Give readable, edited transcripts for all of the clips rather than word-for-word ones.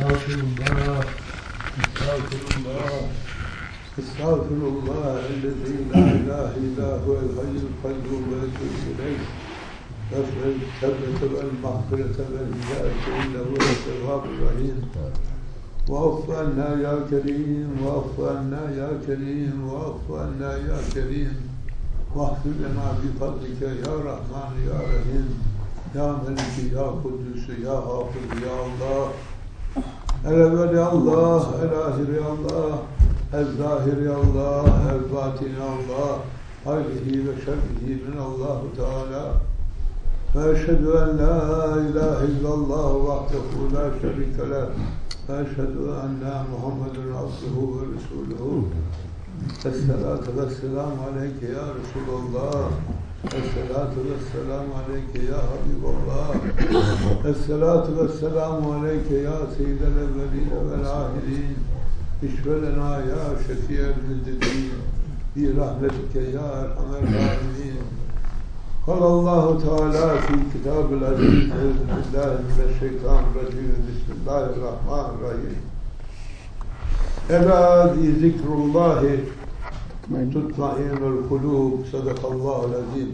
استغفر الله الذي لا إله إلا هو الحي القيوم وأتوب إليه غفر التوبة والمغفرة والهداية إنه هو التواب الرحيم واعف عنا يا كريم واعف عنا يا كريم واعف عنا يا كريم واغفر لنا بفضلك يا رحمن يا رحيم يا ملك يا قدوس يا حافظ يا الله الأول يا الله الآخر يا الله الظاهر يا الله الباطن يا الله خيره وشره من الله تعالى وأشهد أن لا إله إلا الله وحده لا شريك له وأشهد أن محمدا عبده ورسوله الصلاة والسلام عليك يا رسول الله الصلاة والسلام عليك يا حبيب الله الصلاة والسلام عليك يا سيد الأولين والآخرين اشفع لنا يا شفيع المذنبين برحمتك يا أرحم الراحمين قال الله تعالى في كتاب العزيز أعوذ بالله من الشيطان الرجيم بسم الله الرحمن الرحيم ألا بذكر الله تطمئن القلوب صدق الله العظيم.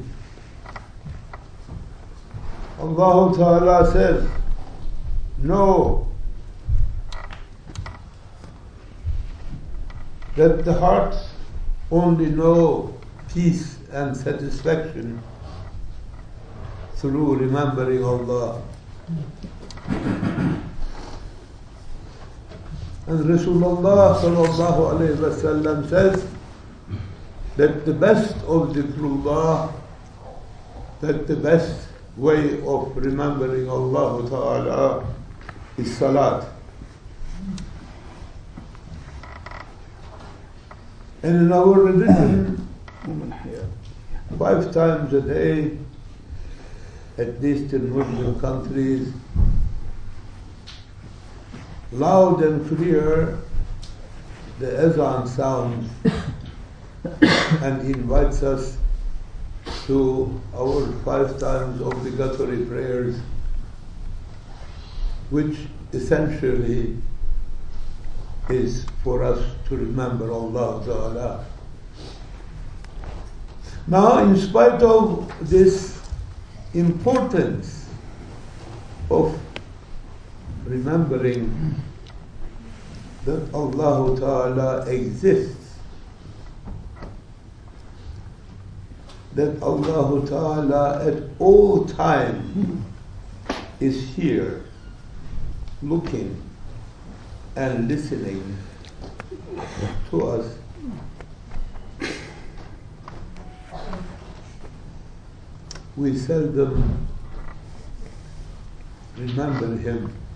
Allah Ta'ala says, know that the hearts only know peace and satisfaction through remembering Allah. And Rasulullah sallallahu alayhi wa sallam says that the best of dhikrullah, that the best way of remembering Allah Ta'ala is salat. And in our religion, 5 times a day, at least in Muslim countries, loud and clear, the azan sounds and invites us to our 5 times obligatory prayers, which essentially is for us to remember Allah Ta'ala. Now, in spite of this importance of remembering that Allah Ta'ala exists, that Allah Ta'ala at all time is here, looking and listening to us. We seldom remember Him.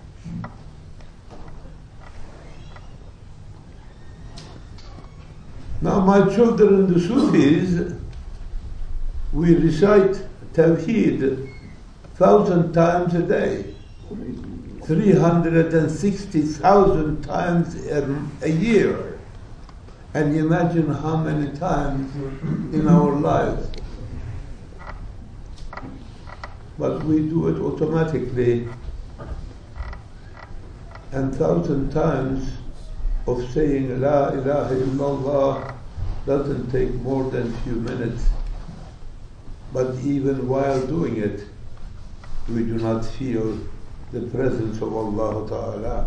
Now, my children, the Sufis, we recite Tawheed 1,000 times a day, 360,000 times a year. And imagine how many times in our lives. But we do it automatically, and 1,000 times of saying La ilaha illallah doesn't take more than a few minutes. But even while doing it, we do not feel the presence of Allah Ta'ala.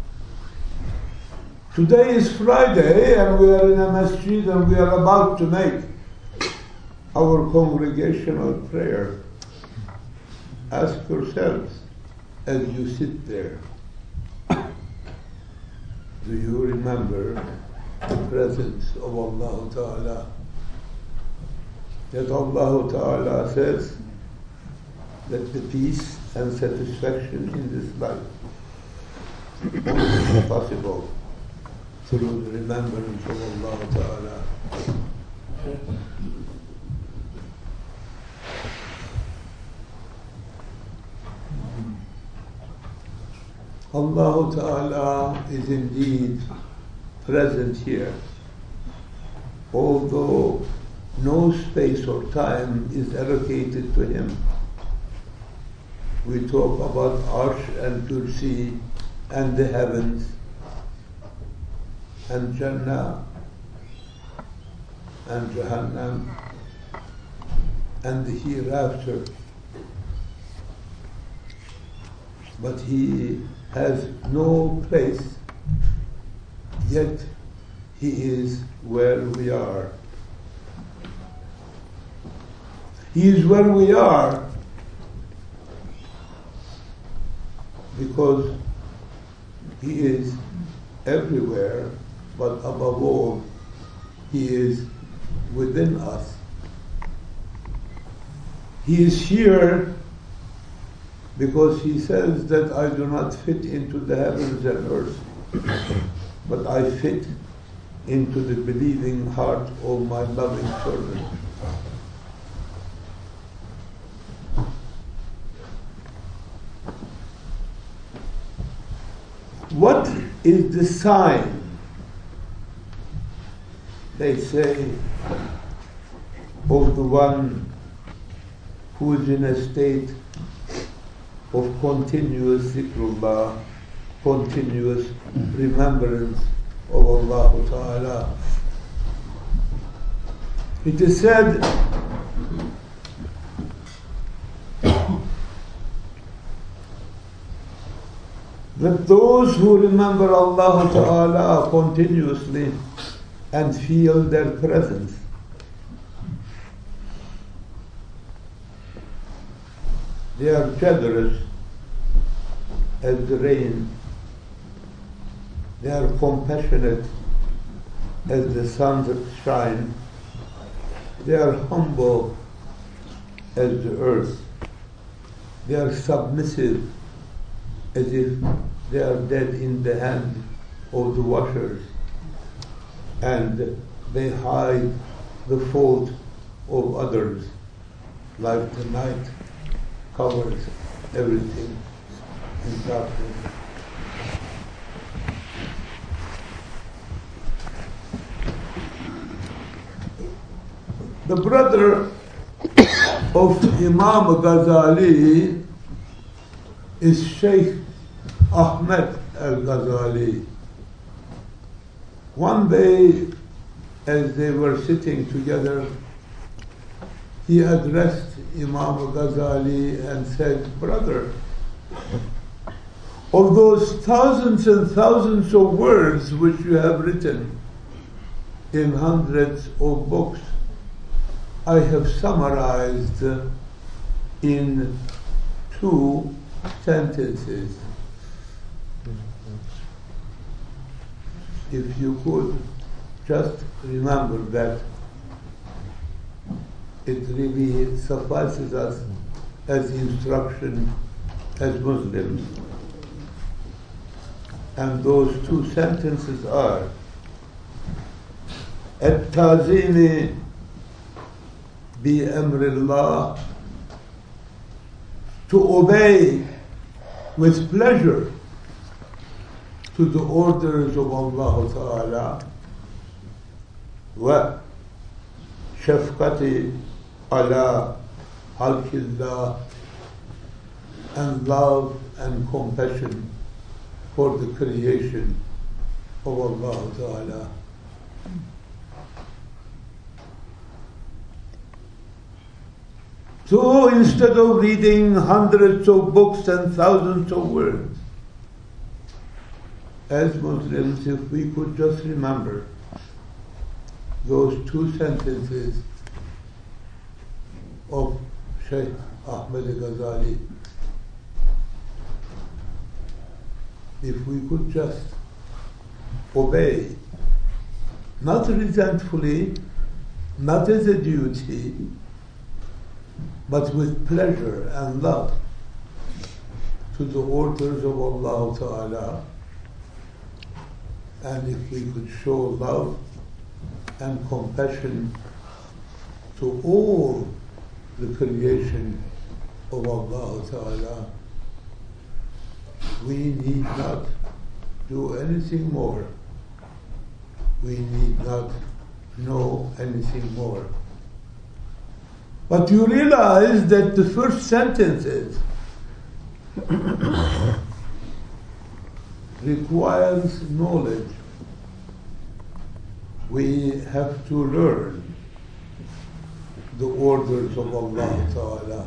Today is Friday, and we are in a masjid, and we are about to make our congregational prayer. Ask yourselves as you sit there, do you remember the presence of Allah Ta'ala? That Allah Ta'ala says that the peace and satisfaction in this life only is possible through the remembrance of Allah Ta'ala. Allah Ta'ala is indeed present here, although no space or time is allocated to Him. We talk about Arsh and Kursi and the heavens and Jannah and Jahannam and the hereafter. But he has no place, yet he is where we are. He is where we are because he is everywhere, but above all, he is within us. He is here because he says that I do not fit into the heavens and earth, but I fit into the believing heart of my loving servant. What is the sign, they say, of the one who is in a state of continuous zikrullah, continuous remembrance of Allah Ta'ala? It is said that those who remember Allah Ta'ala continuously and feel their presence, they are generous as the rain, they are compassionate as the sun's shine, they are humble as the earth, they are submissive as if they are dead in the hand of the washers, and they hide the fault of others, like the night covers everything in darkness. The brother of Imam Ghazali is Sheikh Ahmed al-Ghazali. One day, as they were sitting together, he addressed Imam Ghazali and said, "Brother, of those thousands and thousands of words which you have written in hundreds of books, I have summarized in 2 sentences. If you could just remember that, it really suffices us as instruction as Muslims." And those 2 sentences are "At-tazimi bi-amrillah," to obey with pleasure to the orders of Allah Ta'ala, wa shafqati ala halqillah, and love and compassion for the creation of Allah Ta'ala. So instead of reading hundreds of books and thousands of words, as Muslims, if we could just remember those 2 sentences of Shaykh Ahmed Ghazali, if we could just obey, not resentfully, not as a duty, but with pleasure and love to the orders of Allah Ta'ala, and if we could show love and compassion to all the creation of Allah Ta'ala, we need not do anything more. We need not know anything more. But you realize that the first sentences requires knowledge. We have to learn the orders of Allah Ta'ala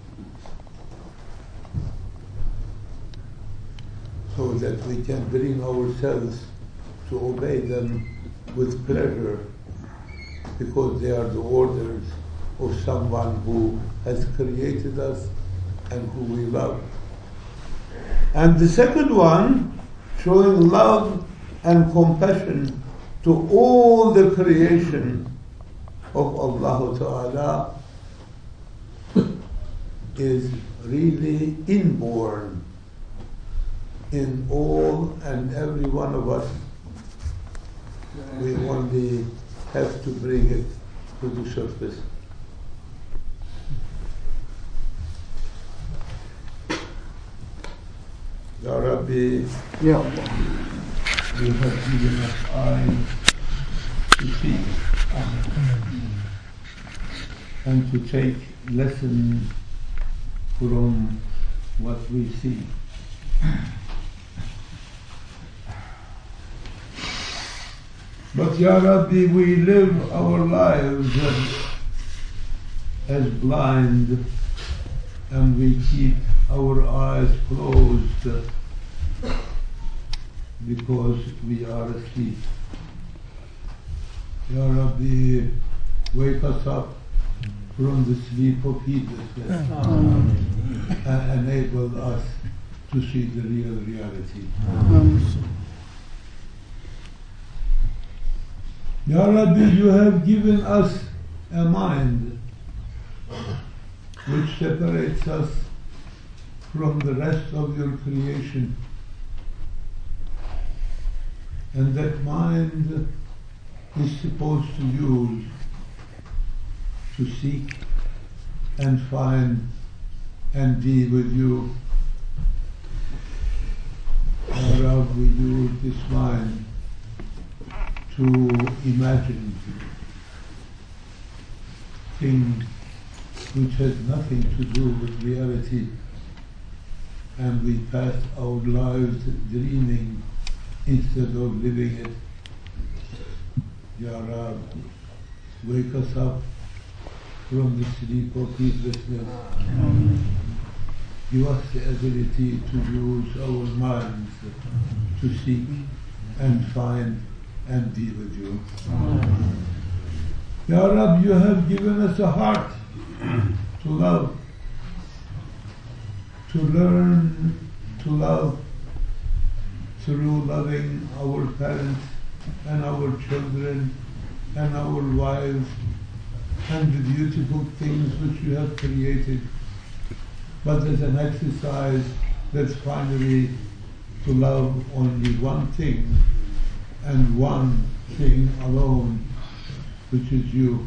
so that we can bring ourselves to obey them with pleasure, because they are the orders of someone who has created us and who we love. And the second one, showing love and compassion to all the creation of Allah Ta'ala, is really inborn in all and every one of us. We only have to bring it to the surface. Ya Rabbi, Ya Allah, you have given us eyes to see and to take lesson from what we see. But Ya Rabbi, we live our lives as blind, and we keep our eyes closed because we are asleep. Ya Rabbi, wake us up from the sleep of heedlessness and enable us to see the real reality. Ya Rabbi, you have given us a mind which separates us from the rest of your creation. And that mind is supposed to use to seek and find and be with you. Ya Rabbi, we use this mind to imagine things which has nothing to do with reality, and we pass our lives dreaming instead of living it. Ya Rab, wake us up from the sleep of heedlessness. Give us the ability to use our minds to seek and find and be with you. Ya Rab, you have given us a heart to love, to learn to love through loving our parents and our children and our wives and the beautiful things which you have created. But as an exercise, that's finally to love only one thing and one thing alone, which is you.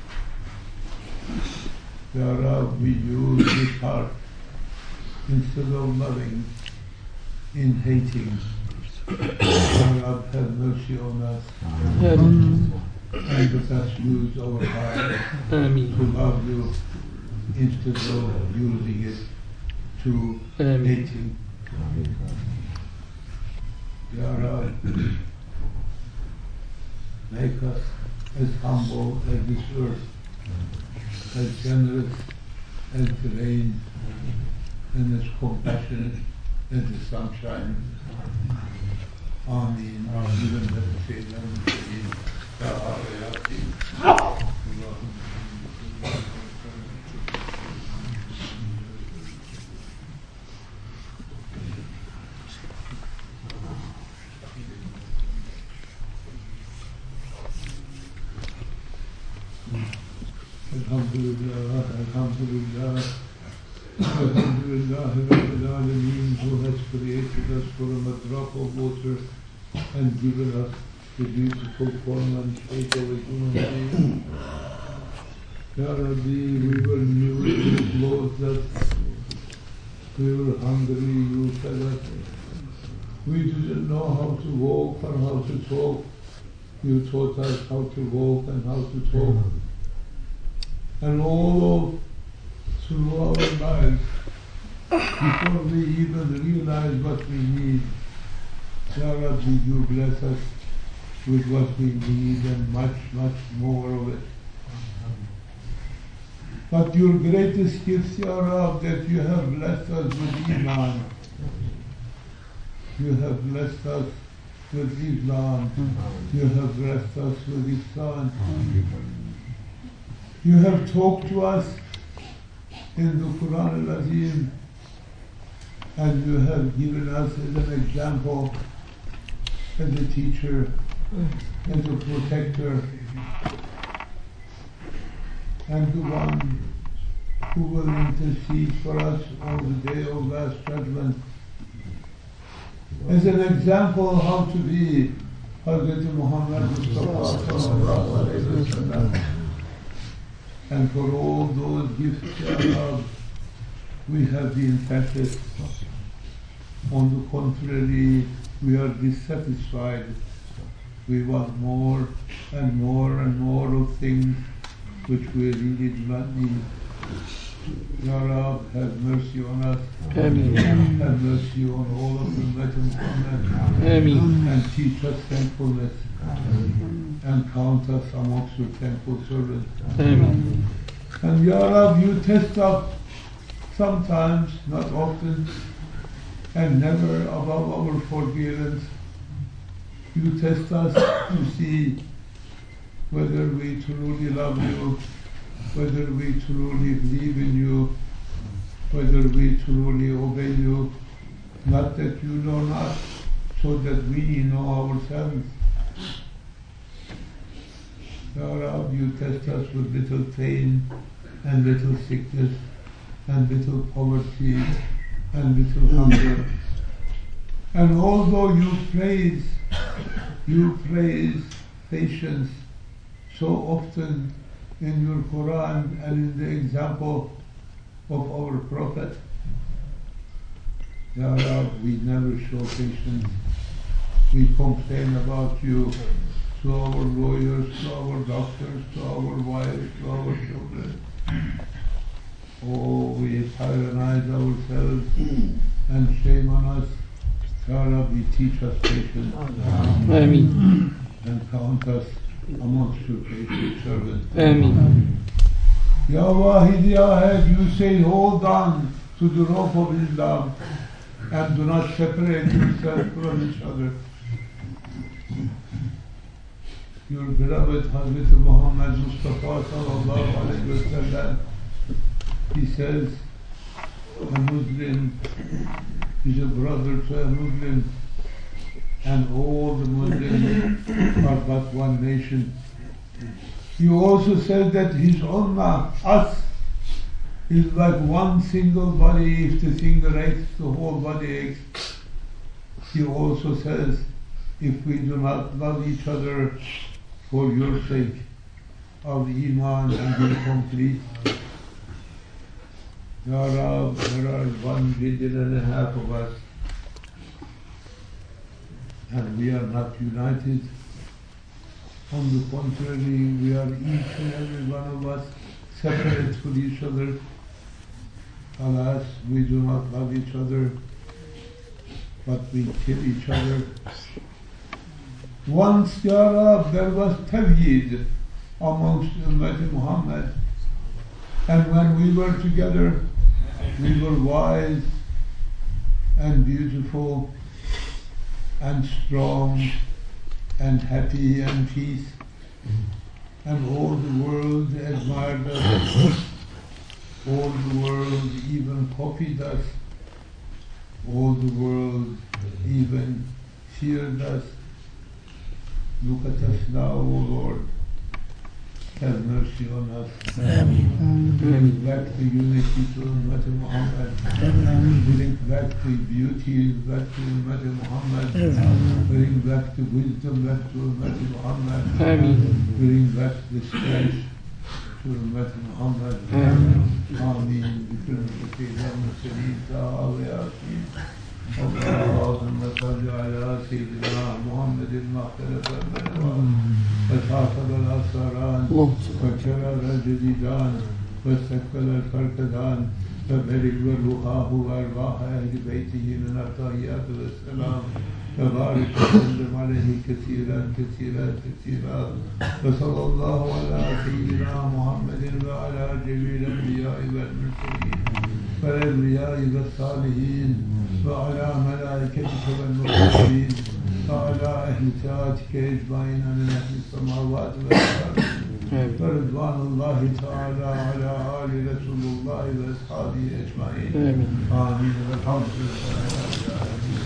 Ya Rab, we use this heart instead of loving in hating. Ya Rab, have mercy on us and let us use our heart to love you instead of using it to hating. Ya Rab, make us as humble as this earth, as generous as the rain, and as compassionate as the sunshine. Ameen. Alhamdulillah, Alhamdulillah, Alhamdulillah, Rabbil Alameen, who has created us from a drop of water and given us the beautiful form and shape of a human being. Ya Rabbi, we were new, you clothed us. We were hungry, you fed us. We didn't know how to walk or how to talk. You taught us how to walk and how to talk. And all through our lives, before we even realize what we need, Ya Rabbi, you bless us with what we need and much, much more of it. But your greatest gift, Ya Rab, that you have blessed us with Iman. You have blessed us with Islam. You have blessed us with Ihsan. You have talked to us in the Quran al-Azim, and you have given us as an example, as a teacher, as a protector, and the one who will intercede for us on the day of last judgment. As an example how to be Hazrat Muhammad Mustafa sallallahu alayhi wa sallam. And for all those gifts, Ya Rab, we have been thankful. On the contrary, we are dissatisfied. We want more and more and more of things which we really do not need. Ya Rab, have mercy on us. Ameen. Have mercy on all of Ummah Muhammad. Ameen. And teach us thankfulness. And count us amongst your thankful servants. Ameen. And Ya Rab, you test us sometimes, not often, and never above our forbearance. You test us to see whether we truly love you, whether we truly believe in you, whether we truly obey you, not that you know not, so that we know ourselves. Ya Rab, you test us with little pain and little sickness and little poverty and little hunger. And although you praise patience so often in your Quran and in the example of our Prophet, Ya Rab, we never show patience. We complain about you to our lawyers, to our doctors, to our wives, to our children. Oh, we tyrannize ourselves and shame on us. Ya Rabbi, teach us patience. Ameen. And count us amongst your patient servants. Ameen. Ya Wahid, Ya Ahad, you say hold on to the rope of Islam and do not separate yourself from each other. Your beloved Hazrat Muhammad Mustafa sallallahu alayhi wa sallam, he says, a Muslim is a brother to a Muslim, and all the Muslims are but one nation. He also said that his ummah, us, is like one single body. If the finger aches, the whole body aches. He also says, if we do not love each other for your sake, our Iman will be complete. Ya Rab, there are 1.5 billion of us, and we are not united. On the contrary, we are each and every one of us separate from each other. Alas, we do not love each other, but we kill each other. Once, Ya Rab, there was tawheed amongst Ummah Muhammad, and when we were together, we were wise and beautiful and strong and happy and peace, and all the world admired us. All the world even copied us. All the world even feared us. Look at us now, O Lord. Have mercy on us. Ameen. Bring back the unity to Ummah Muhammad. Bring back the beauty back to Ummah Muhammad. Bring back the wisdom back to Ummah Muhammad. Ameen. Bring back the strength to Ummah Muhammad. Ameen. بكرمك يا مسلم تعالى يا سيدي. اللهم صل على سيدنا محمد المختلف المنوى وصاحب الأسران وكرر الجديدان واستكمل الفرقدان فبارك وروحه وأرواح أهل بيته من التحيات والسلام وبارك وسلم عليه كثيرا كثيرا كثيرا. وصلى الله على سيدنا محمد وعلى جميع الأنبياء والمرسلين والأولياء والصالحين وعلى ملائكتك والمقربين وعلى أهل طاعتك أجمعين من أهل السماوات والأرض ورضوان الله تعالى على آل رسول الله وأصحابه أجمعين. آمين. والحمد لله.